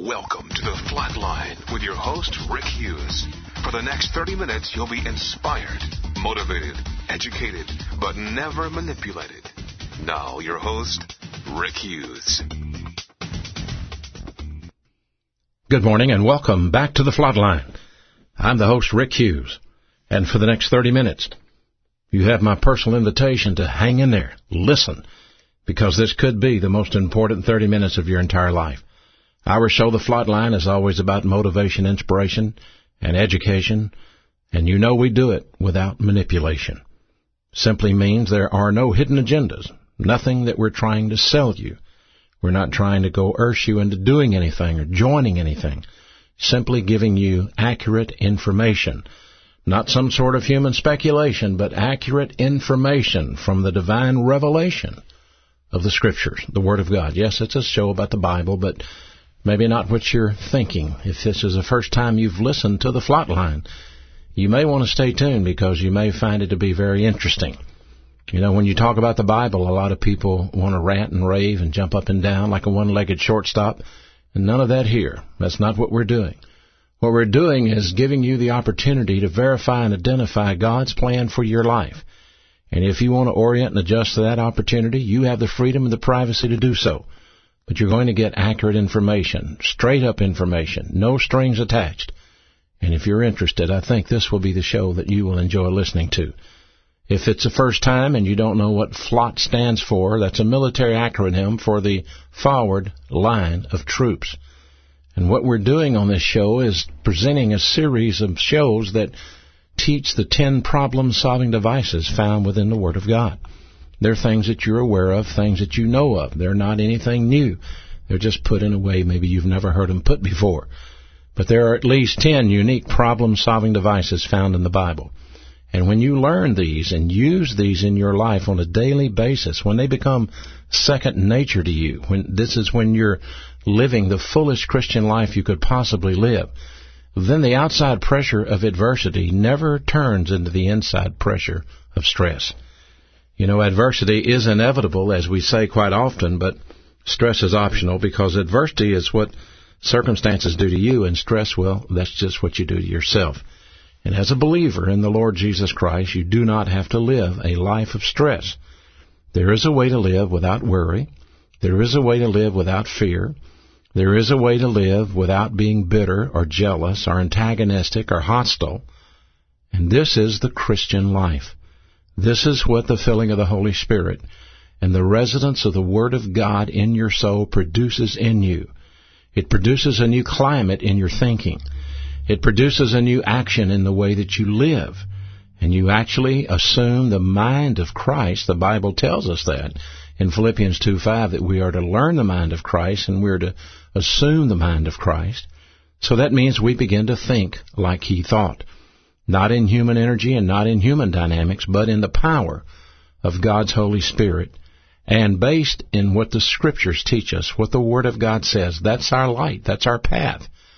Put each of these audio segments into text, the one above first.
Welcome to the Flatline with your host, Rick Hughes. For the next 30 minutes, you'll be inspired, motivated, educated, but never manipulated. Now, your host, Rick Hughes. Good morning and welcome back to the Flatline. I'm the host, Rick Hughes. And for the next 30 minutes, you have my personal invitation to hang in there, listen, because this could be the most important 30 minutes of your entire life. Our show, The Flatline, is always about motivation, inspiration, and education, and you know we do it without manipulation. Simply means there are no hidden agendas, nothing that we're trying to sell you. We're not trying to coerce you into doing anything or joining anything, simply giving you accurate information. Not some sort of human speculation, but accurate information from the divine revelation of the Scriptures, the Word of God. Yes, it's a show about the Bible, but maybe not what you're thinking. If this is the first time you've listened to the Flatline, you may want to stay tuned because you may find it to be very interesting. You know, when you talk about the Bible, a lot of people want to rant and rave and jump up and down like a one-legged shortstop, and none of that here. That's not what we're doing. What we're doing is giving you the opportunity to verify and identify God's plan for your life. And if you want to orient and adjust to that opportunity, you have the freedom and the privacy to do so. But you're going to get accurate information, straight-up information, no strings attached. And if you're interested, I think this will be the show that you will enjoy listening to. If it's the first time and you don't know what FLOT stands for, that's a military acronym for the Forward Line of Troops. And what we're doing on this show is presenting a series of shows that teach the 10 problem-solving devices found within the Word of God. They're things that you're aware of, things that you know of. They're not anything new. They're just put in a way maybe you've never heard them put before. But there are at least 10 unique problem-solving devices found in the Bible. And when you learn these and use these in your life on a daily basis, when they become second nature to you, this is when you're living the fullest Christian life you could possibly live, then the outside pressure of adversity never turns into the inside pressure of stress. You know, adversity is inevitable, as we say quite often, but stress is optional because adversity is what circumstances do to you, and stress, well, that's just what you do to yourself. And as a believer in the Lord Jesus Christ, you do not have to live a life of stress. There is a way to live without worry. There is a way to live without fear. There is a way to live without being bitter or jealous or antagonistic or hostile. And this is the Christian life. This is what the filling of the Holy Spirit and the residence of the Word of God in your soul produces in you. It produces a new climate in your thinking. It produces a new action in the way that you live. And you actually assume the mind of Christ. The Bible tells us that in Philippians 2:5 that we are to learn the mind of Christ and we're to assume the mind of Christ. So that means we begin to think like He thought. Not in human energy and not in human dynamics, but in the power of God's Holy Spirit, and based in what the Scriptures teach us, what the Word of God says. That's our light. That's our path.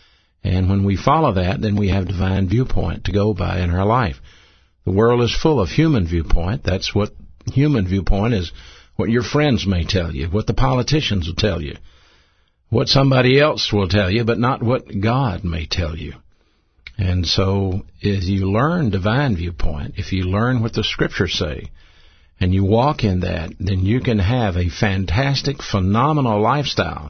And when we follow that, then we have divine viewpoint to go by in our life. The world is full of human viewpoint. That's what human viewpoint is, what your friends may tell you, what the politicians will tell you, what somebody else will tell you, but not what God may tell you. And so if you learn divine viewpoint, if you learn what the Scriptures say, and you walk in that, then you can have a fantastic, phenomenal lifestyle,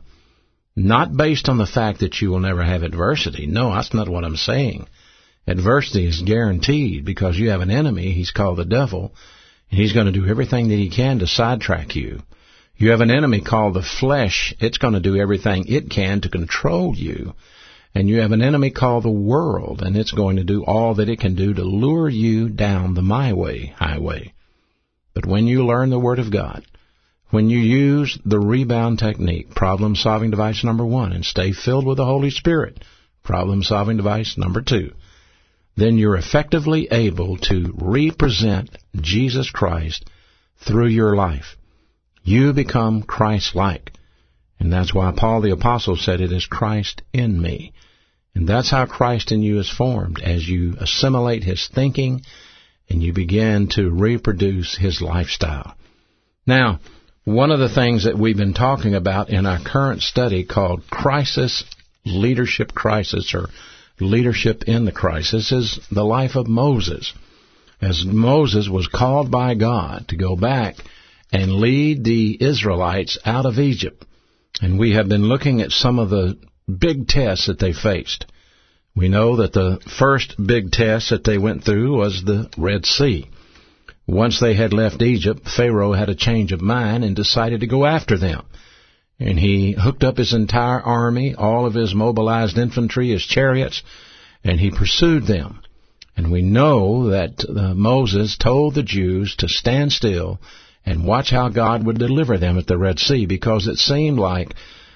not based on the fact that you will never have adversity. No, that's not what I'm saying. Adversity is guaranteed because you have an enemy. He's called the devil, and he's going to do everything that he can to sidetrack you. You have an enemy called the flesh. It's going to do everything it can to control you. And you have an enemy called the world, and it's going to do all that it can do to lure you down the my way highway. But when you learn the Word of God, when you use the rebound technique, problem-solving device number 1, and stay filled with the Holy Spirit, problem-solving device number 2, then you're effectively able to represent Jesus Christ through your life. You become Christ-like. And that's why Paul the Apostle said it is Christ in me. And that's how Christ in you is formed, as you assimilate His thinking and you begin to reproduce His lifestyle. Now, one of the things that we've been talking about in our current study called Crisis leadership crisis or leadership in the crisis is the life of Moses. As Moses was called by God to go back and lead the Israelites out of Egypt. And we have been looking at some of the big tests that they faced. We know that the first big test that they went through was the Red Sea. Once they had left Egypt, Pharaoh had a change of mind and decided to go after them. And he hooked up his entire army, all of his mobilized infantry, his chariots, and he pursued them. And we know that Moses told the Jews to stand still and watch how God would deliver them at the Red Sea, because it seemed like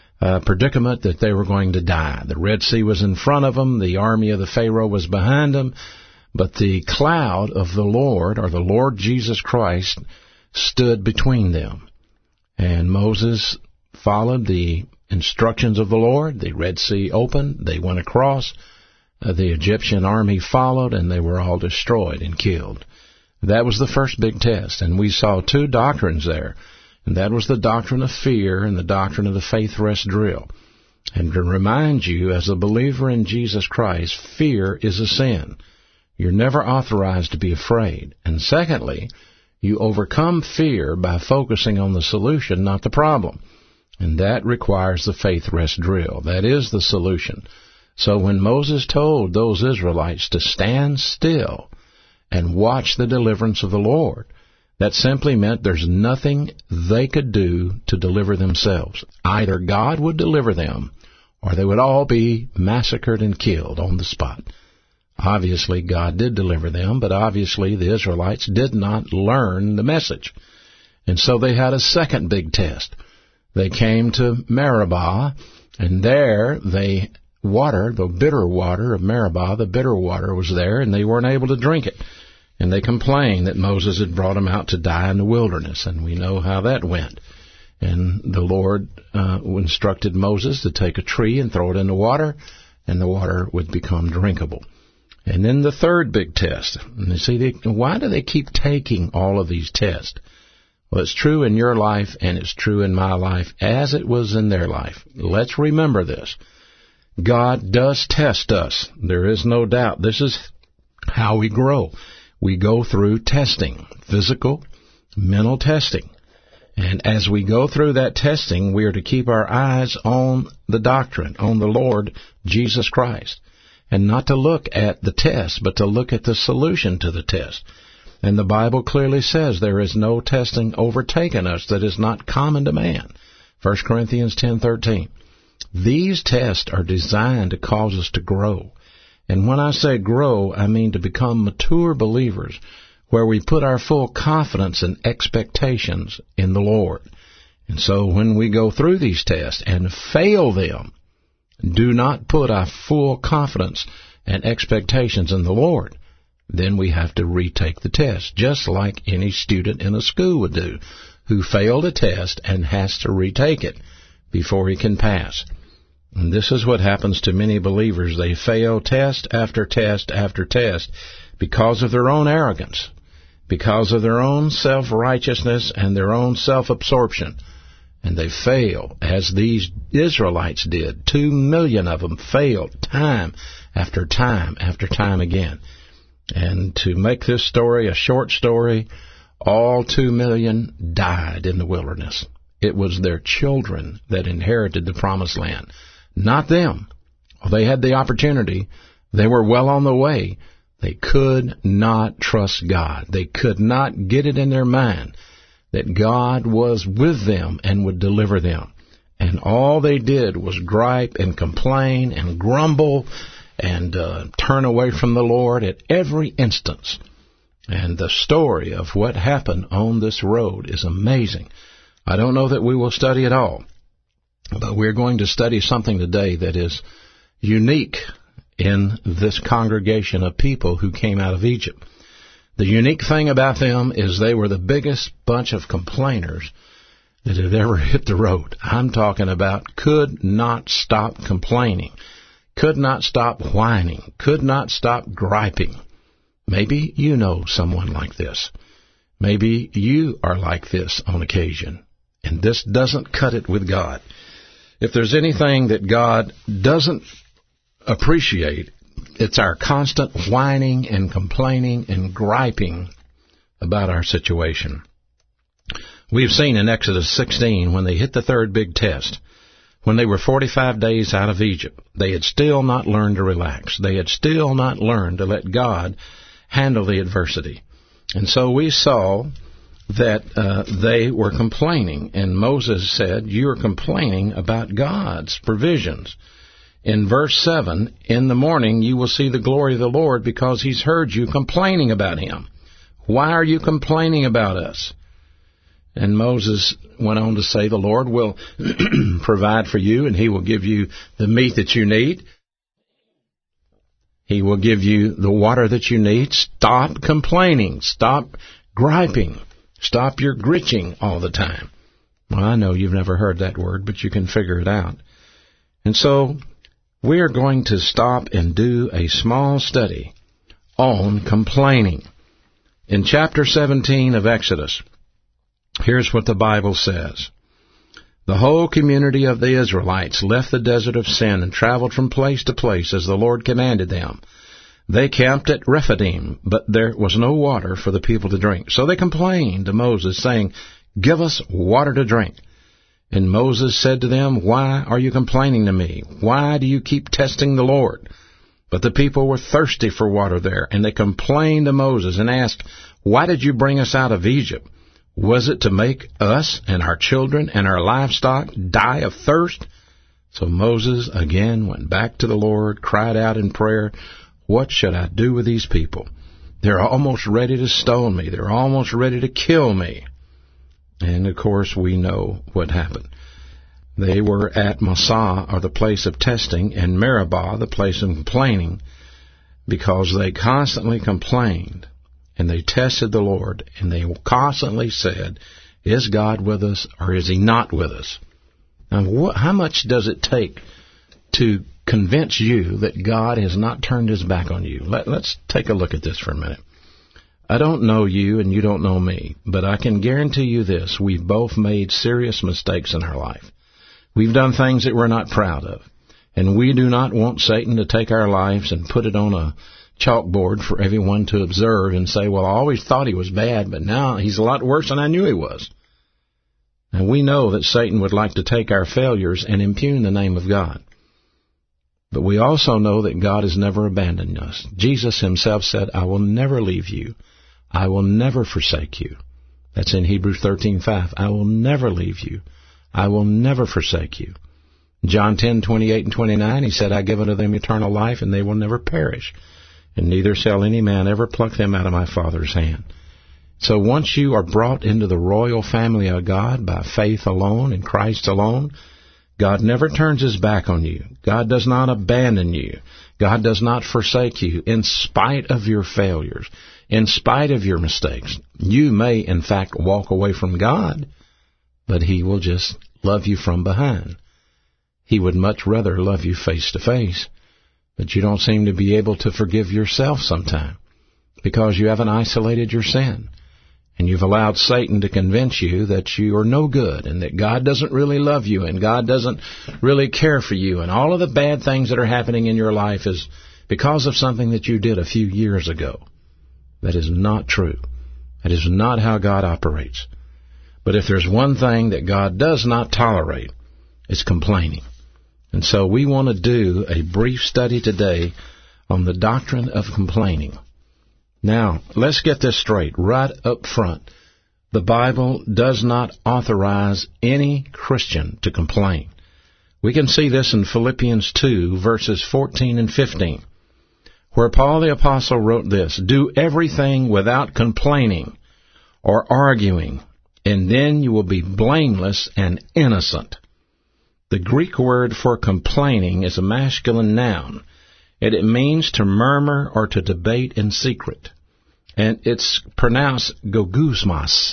a predicament that they were going to die. The Red Sea was in front of them, the army of the Pharaoh was behind them, but the cloud of the Lord, or the Lord Jesus Christ, stood between them. And Moses followed the instructions of the Lord. The Red Sea opened, they went across, the Egyptian army followed, and they were all destroyed and killed. That was the first big test, and we saw two doctrines there, and that was the doctrine of fear and the doctrine of the faith rest drill. And to remind you, as a believer in Jesus Christ, fear is a sin. You're never authorized to be afraid. And secondly, you overcome fear by focusing on the solution, not the problem. And that requires the faith rest drill. That is the solution. So when Moses told those Israelites to stand still and watch the deliverance of the Lord, that simply meant there's nothing they could do to deliver themselves. Either God would deliver them, or they would all be massacred and killed on the spot. Obviously, God did deliver them, but obviously the Israelites did not learn the message. And so they had a second big test. They came to Meribah, and there the bitter water of Meribah, the bitter water was there, and they weren't able to drink it. And they complained that Moses had brought them out to die in the wilderness, and we know how that went. And the Lord instructed Moses to take a tree and throw it in the water, and the water would become drinkable. And then the third big test. And you see, why do they keep taking all of these tests? Well, it's true in your life, and it's true in my life, as it was in their life. Let's remember this. God does test us. There is no doubt. This is how we grow. We go through testing, physical, mental testing. And as we go through that testing, we are to keep our eyes on the doctrine, on the Lord Jesus Christ. And not to look at the test, but to look at the solution to the test. And the Bible clearly says there is no testing overtaken us that is not common to man. 1 Corinthians 10:13. These tests are designed to cause us to grow. And when I say grow, I mean to become mature believers, where we put our full confidence and expectations in the Lord. And so when we go through these tests and fail them, do not put our full confidence and expectations in the Lord. Then we have to retake the test, just like any student in a school would do, who failed a test and has to retake it before he can pass. And this is what happens to many believers. They fail test after test after test because of their own arrogance, because of their own self-righteousness and their own self-absorption. And they fail, as these Israelites did. 2 million of them failed time after time after time again. And to make this story a short story, all 2 million died in the wilderness. It was their children that inherited the promised land, not them. They had the opportunity. They were well on the way. They could not trust God. They could not get it in their mind that God was with them and would deliver them. And all they did was gripe and complain and grumble and turn away from the Lord at every instance. And the story of what happened on this road is amazing. I don't know that we will study it all, but we're going to study something today that is unique in this congregation of people who came out of Egypt. The unique thing about them is they were the biggest bunch of complainers that had ever hit the road. I'm talking about could not stop complaining, could not stop whining, could not stop griping. Maybe you know someone like this. Maybe you are like this on occasion. And this doesn't cut it with God. If there's anything that God doesn't appreciate, it's our constant whining and complaining and griping about our situation. We've seen in Exodus 16, when they hit the third big test, when they were 45 days out of Egypt, they had still not learned to relax. They had still not learned to let God handle the adversity. And so we saw that they were complaining, and Moses said, "You are complaining about God's provisions." In verse 7, "In the morning you will see the glory of the Lord, because He's heard you complaining about Him." Why are you complaining about us? And Moses went on to say, "The Lord will provide for you, and He will give you the meat that you need. He will give you the water that you need." Stop complaining. Stop griping. Stop your gritching all the time. Well, I know you've never heard that word, but you can figure it out. And so we are going to stop and do a small study on complaining. In chapter 17 of Exodus, here's what the Bible says. "The whole community of the Israelites left the desert of Sin and traveled from place to place as the Lord commanded them. They camped at Rephidim, but there was no water for the people to drink. So they complained to Moses, saying, 'Give us water to drink.' And Moses said to them, 'Why are you complaining to me? Why do you keep testing the Lord?' But the people were thirsty for water there, and they complained to Moses and asked, 'Why did you bring us out of Egypt? Was it to make us and our children and our livestock die of thirst?' So Moses again went back to the Lord, cried out in prayer, 'What should I do with these people? They're almost ready to stone me. They're almost ready to kill me.' And, of course, we know what happened. They were at Massah, or the place of testing, and Meribah, the place of complaining, because they constantly complained, and they tested the Lord, and they constantly said, 'Is God with us, or is He not with us?' Now, how much does it take to convince you that God has not turned His back on you? Let's take a look at this for a minute. I don't know you and you don't know me, but I can guarantee you this: we've both made serious mistakes in our life. We've done things that we're not proud of, and we do not want Satan to take our lives and put it on a chalkboard for everyone to observe and say, "Well, I always thought he was bad, but now he's a lot worse than I knew he was." And we know that Satan would like to take our failures and impugn the name of God. But we also know that God has never abandoned us. Jesus Himself said, "I will never leave you. I will never forsake you." That's in Hebrews 13:5. I will never leave you. I will never forsake you. John 10:28 and 29, He said, "I give unto them eternal life, and they will never perish, and neither shall any man ever pluck them out of my Father's hand." So once you are brought into the royal family of God by faith alone in Christ alone, God never turns His back on you. God does not abandon you. God does not forsake you in spite of your failures, in spite of your mistakes. You may, in fact, walk away from God, but He will just love you from behind. He would much rather love you face to face, but you don't seem to be able to forgive yourself sometime because you haven't isolated your sin. And you've allowed Satan to convince you that you are no good and that God doesn't really love you and God doesn't really care for you. And all of the bad things that are happening in your life is because of something that you did a few years ago. That is not true. That is not how God operates. But if there's one thing that God does not tolerate, it's complaining. And so we want to do a brief study today on the doctrine of complaining. Now, let's get this straight right up front. The Bible does not authorize any Christian to complain. We can see this in Philippians 2, verses 14 and 15, where Paul the Apostle wrote this: "Do everything without complaining or arguing, and then you will be blameless and innocent." The Greek word for complaining is a masculine noun, and it means to murmur or to debate in secret. And it's pronounced gogusmas.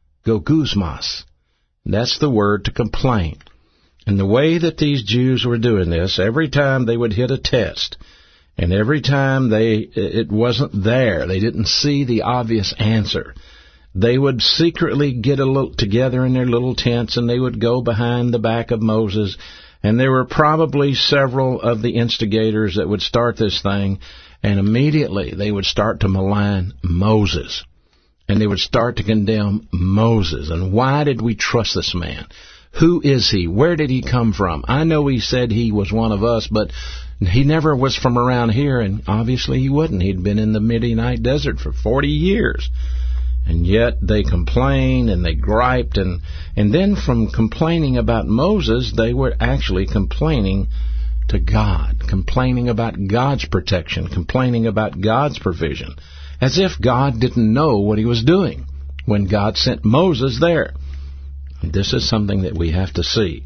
Gogusmas. That's the word to complain. And the way that these Jews were doing this, every time they would hit a test, and every time it wasn't there, they didn't see the obvious answer, they would secretly get together in their little tents, and they would go behind the back of Moses, And there were probably several of the instigators that would start this thing, and immediately they would start to malign Moses. And they would start to condemn Moses. And why did we trust this man? Who is he? Where did he come from? I know he said he was one of us, but he never was from around here, and obviously he wouldn't. He'd been in the Midianite desert for 40 years. And yet they complained and they griped, and then from complaining about Moses, they were actually complaining to God, complaining about God's protection, complaining about God's provision, as if God didn't know what he was doing when God sent Moses there. This is something that we have to see.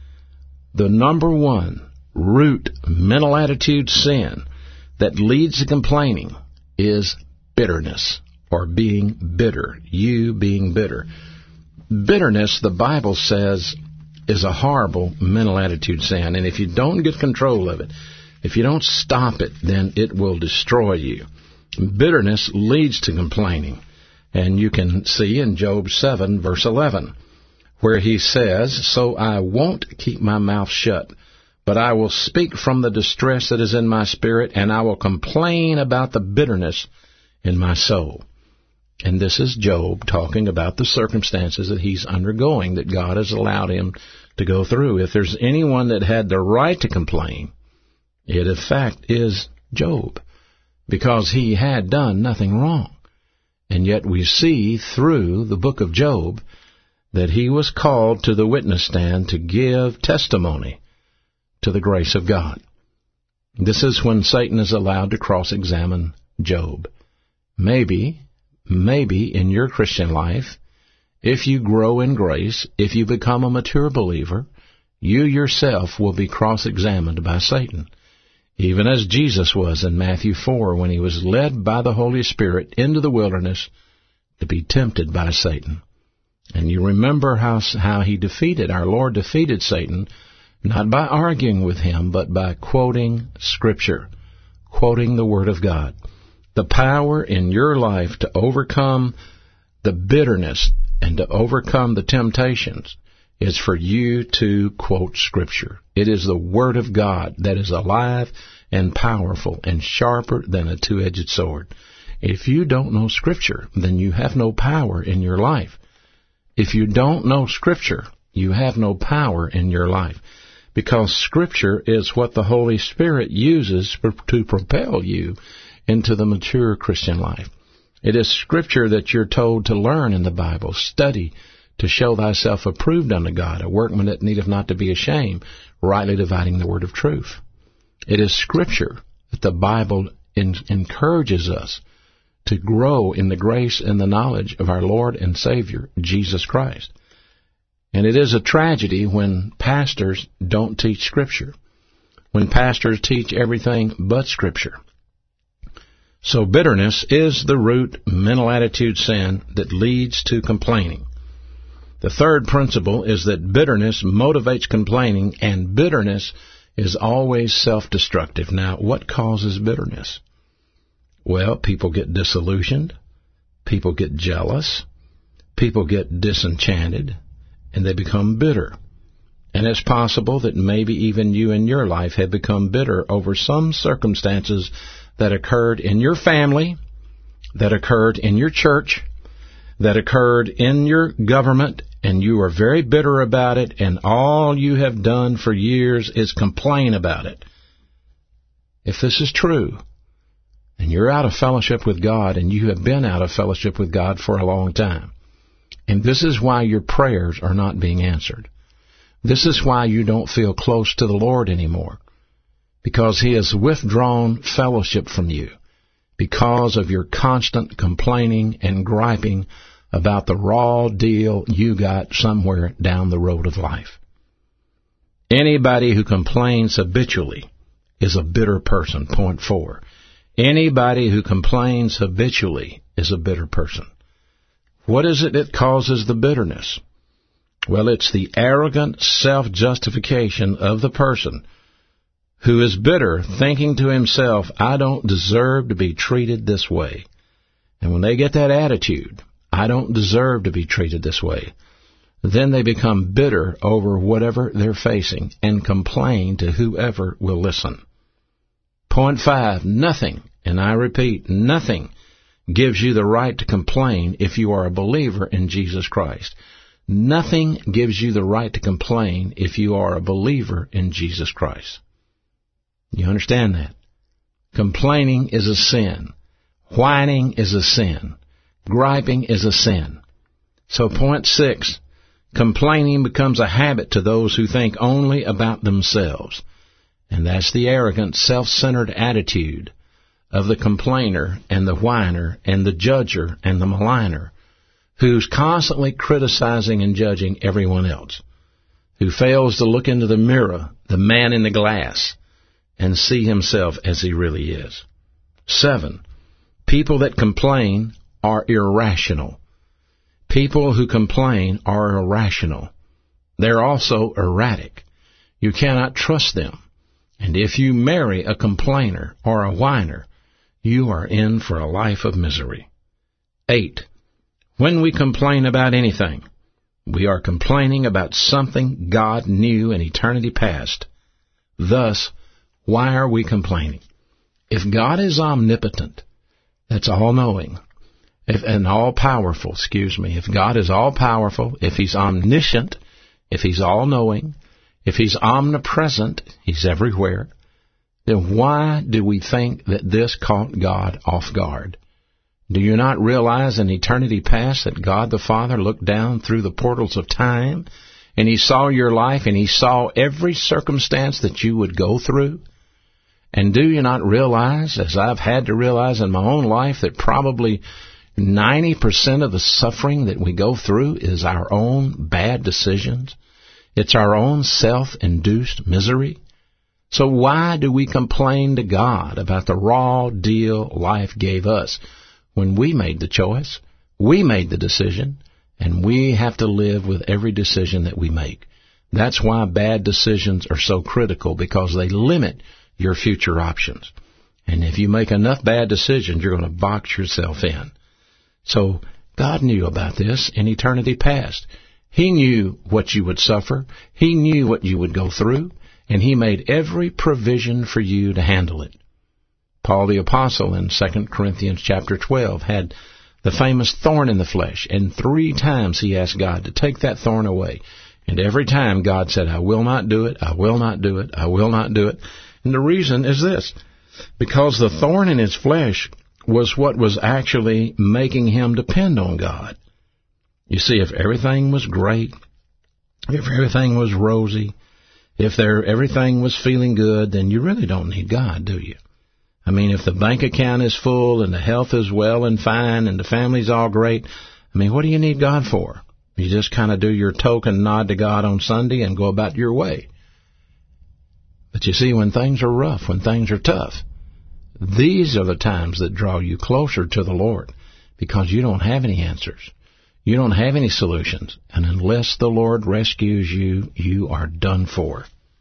The number one root mental attitude sin that leads to complaining is bitterness, or being bitter, you being bitter. Bitterness, the Bible says, is a horrible mental attitude sin, and if you don't get control of it, if you don't stop it, then it will destroy you. Bitterness leads to complaining, and you can see in Job 7, verse 11, where he says, "So I won't keep my mouth shut, but I will speak from the distress that is in my spirit, and I will complain about the bitterness in my soul." And this is Job talking about the circumstances that he's undergoing, that God has allowed him to go through. If there's anyone that had the right to complain, it in fact is Job, because he had done nothing wrong. And yet we see through the book of Job that he was called to the witness stand to give testimony to the grace of God. This is when Satan is allowed to cross-examine Job. Maybe in your Christian life, if you grow in grace, if you become a mature believer, you yourself will be cross-examined by Satan, even as Jesus was in Matthew 4 when he was led by the Holy Spirit into the wilderness to be tempted by Satan. And you remember how he defeated, our Lord defeated Satan, not by arguing with him, but by quoting Scripture, quoting the Word of God. The power in your life to overcome the bitterness and to overcome the temptations is for you to quote Scripture. It is the Word of God that is alive and powerful and sharper than a two-edged sword. If you don't know Scripture, then you have no power in your life. If you don't know Scripture, you have no power in your life, because Scripture is what the Holy Spirit uses to propel you into the mature Christian life. It is Scripture that you're told to learn in the Bible. Study to show thyself approved unto God, a workman that needeth not to be ashamed, rightly dividing the word of truth. It is Scripture that the Bible encourages us to grow in the grace and the knowledge of our Lord and Savior, Jesus Christ. And it is a tragedy when pastors don't teach Scripture, when pastors teach everything but Scripture. So bitterness is the root mental attitude sin that leads to complaining. The third principle is that bitterness motivates complaining, and bitterness is always self-destructive. Now, what causes bitterness? Well, people get disillusioned, people get jealous, people get disenchanted, and they become bitter. And it's possible that maybe even you in your life have become bitter over some circumstances that occurred in your family, that occurred in your church, that occurred in your government, and you are very bitter about it, and all you have done for years is complain about it. If this is true, and you're out of fellowship with God, and you have been out of fellowship with God for a long time, and this is why your prayers are not being answered. This is why you don't feel close to the Lord anymore, because He has withdrawn fellowship from you because of your constant complaining and griping about the raw deal you got somewhere down the road of life. Anybody who complains habitually is a bitter person. Point 4. Anybody who complains habitually is a bitter person. What is it that causes the bitterness? Well, it's the arrogant self-justification of the person who is bitter, thinking to himself, I don't deserve to be treated this way. And when they get that attitude, I don't deserve to be treated this way, Then they become bitter over whatever they're facing and complain to whoever will listen. Point 5, nothing, and I repeat, nothing gives you the right to complain if you are a believer in Jesus Christ. Nothing gives you the right to complain if you are a believer in Jesus Christ. You understand that? Complaining is a sin. Whining is a sin. Griping is a sin. So point 6, complaining becomes a habit to those who think only about themselves. And that's the arrogant, self-centered attitude of the complainer and the whiner and the judger and the maligner, who's constantly criticizing and judging everyone else, who fails to look into the mirror, the man in the glass, and see himself as he really is. 7, people that complain are irrational. People who complain are irrational. They're also erratic. You cannot trust them. And if you marry a complainer or a whiner, you are in for a life of misery. 8, when we complain about anything, we are complaining about something God knew in eternity past. Thus, why are we complaining? If God is omnipotent, that's all-knowing, and all-powerful, if God is all-powerful, if He's omniscient, if He's all-knowing, if He's omnipresent, He's everywhere, then why do we think that this caught God off guard? Do you not realize in eternity past that God the Father looked down through the portals of time, and He saw your life, and He saw every circumstance that you would go through? And do you not realize, as I've had to realize in my own life, that probably 90% of the suffering that we go through is our own bad decisions? It's our own self-induced misery. So why do we complain to God about the raw deal life gave us when we made the choice, we made the decision, and we have to live with every decision that we make? That's why bad decisions are so critical, because they limit your future options. And if you make enough bad decisions, you're going to box yourself in. So God knew about this in eternity past. He knew what you would suffer. He knew what you would go through, and He made every provision for you to handle it. Paul the Apostle in 2 Corinthians chapter 12 had the famous thorn in the flesh, and 3 times he asked God to take that thorn away. And every time God said, I will not do it, I will not do it, I will not do it. And the reason is this, because the thorn in his flesh was what was actually making him depend on God. You see, if everything was great, if everything was rosy, if everything was feeling good, then you really don't need God, do you? I mean, if the bank account is full and the health is well and fine and the family's all great, I mean, what do you need God for? You just kind of do your token nod to God on Sunday and go about your way. But you see, when things are rough, when things are tough, these are the times that draw you closer to the Lord, because you don't have any answers. You don't have any solutions. And unless the Lord rescues you, you are done for.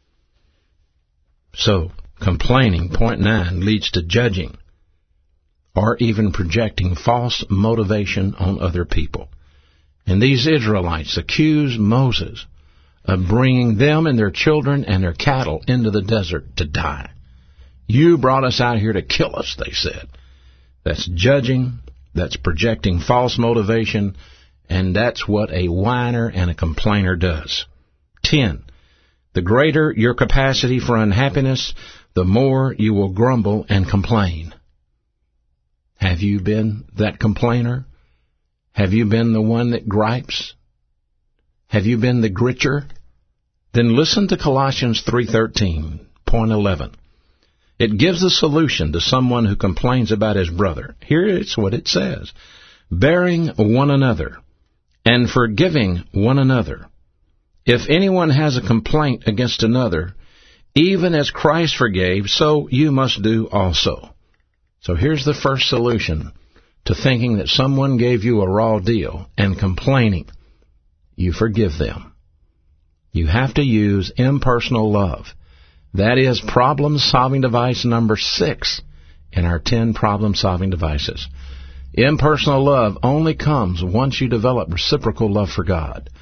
So, complaining, point 9, leads to judging or even projecting false motivation on other people. And these Israelites accused Moses of bringing them and their children and their cattle into the desert to die. You brought us out here to kill us, they said. That's judging, that's projecting false motivation, and that's what a whiner and a complainer does. 10. The greater your capacity for unhappiness, the more you will grumble and complain. Have you been that complainer? Have you been the one that gripes? Have you been the gritcher? Then listen to Colossians 3:13, point 11. It gives a solution to someone who complains about his brother. Here it's what it says. Bearing one another and forgiving one another. If anyone has a complaint against another, even as Christ forgave, so you must do also. So here's the first solution to thinking that someone gave you a raw deal and complaining. You forgive them. You have to use impersonal love. That is problem-solving device number 6 in our 10 problem-solving devices. Impersonal love only comes once you develop reciprocal love for God.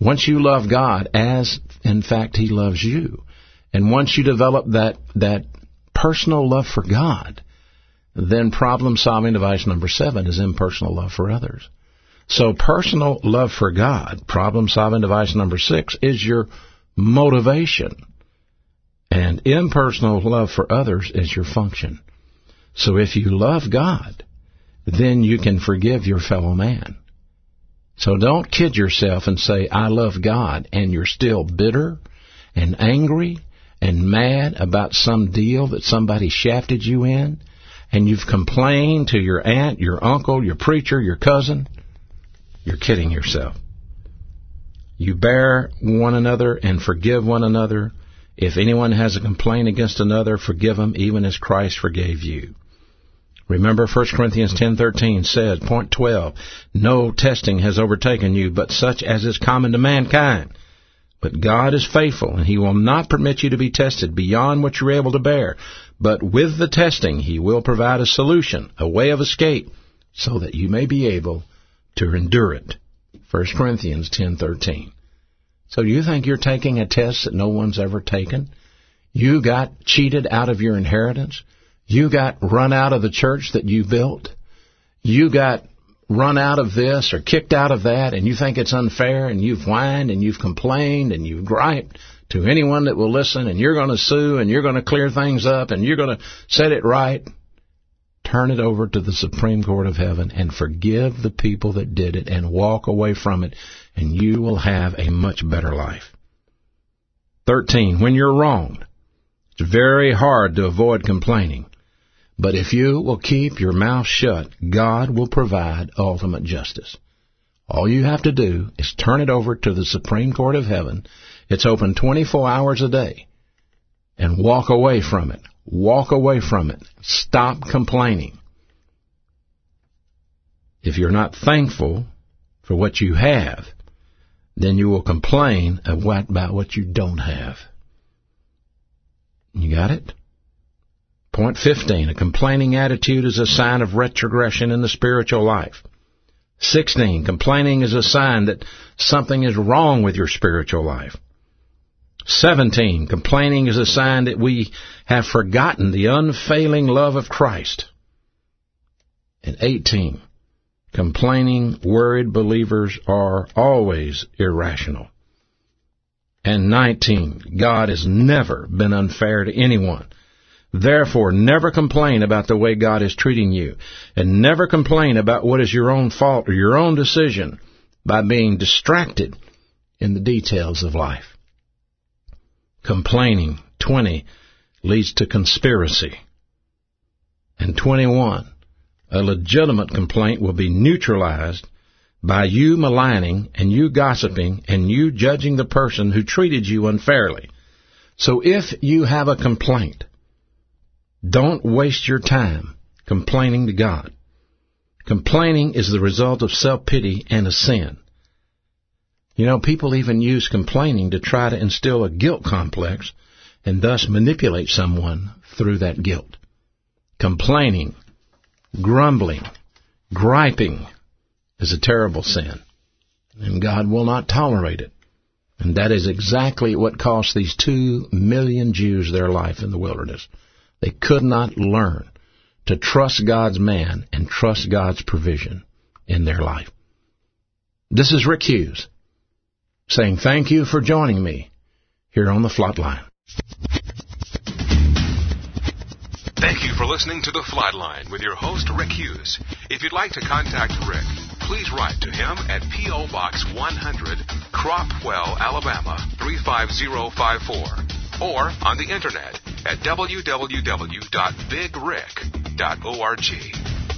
Once you love God as, in fact, He loves you, and once you develop that personal love for God, then problem-solving device number 7 is impersonal love for others. So personal love for God, problem-solving device number 6, is your motivation. And impersonal love for others is your function. So if you love God, then you can forgive your fellow man. So don't kid yourself and say, I love God, and you're still bitter and angry and mad about some deal that somebody shafted you in, and you've complained to your aunt, your uncle, your preacher, your cousin. You're kidding yourself. You bear one another and forgive one another. If anyone has a complaint against another, forgive him even as Christ forgave you. Remember 1 Corinthians 10:13 says, point 12, no testing has overtaken you, but such as is common to mankind. But God is faithful, and He will not permit you to be tested beyond what you're able to bear. But with the testing, He will provide a solution, a way of escape, so that you may be able to endure it. 1 Corinthians 10:13. So you think you're taking a test that no one's ever taken? You got cheated out of your inheritance? You got run out of the church that you built? You got run out of this or kicked out of that, and you think it's unfair, and you've whined and you've complained and you've griped to anyone that will listen, and you're going to sue and you're going to clear things up and you're going to set it right. Turn it over to the Supreme Court of Heaven and forgive the people that did it and walk away from it, and you will have a much better life. 13. When you're wronged, it's very hard to avoid complaining. But if you will keep your mouth shut, God will provide ultimate justice. All you have to do is turn it over to the Supreme Court of Heaven. It's open 24 hours a day. And walk away from it. Walk away from it. Stop complaining. If you're not thankful for what you have, then you will complain about what you don't have. You got it? Point 15, a complaining attitude is a sign of retrogression in the spiritual life. 16, complaining is a sign that something is wrong with your spiritual life. 17, complaining is a sign that we have forgotten the unfailing love of Christ. And 18, complaining, worried believers are always irrational. And 19, God has never been unfair to anyone. Therefore, never complain about the way God is treating you, and never complain about what is your own fault or your own decision by being distracted in the details of life. Complaining, 20, leads to conspiracy. And 21, a legitimate complaint will be neutralized by you maligning and you gossiping and you judging the person who treated you unfairly. So if you have a complaint, don't waste your time complaining to God. Complaining is the result of self-pity and a sin. You know, people even use complaining to try to instill a guilt complex and thus manipulate someone through that guilt. Complaining, grumbling, griping is a terrible sin, and God will not tolerate it. And that is exactly what cost these 2 million Jews their life in the wilderness. They could not learn to trust God's man and trust God's provision in their life. This is Rick Hughes saying thank you for joining me here on the Flatline. Thank you for listening to The Flatline with your host, Rick Hughes. If you'd like to contact Rick, please write to him at P.O. Box 100, Cropwell, Alabama, 35054, or on the Internet at www.bigrick.org.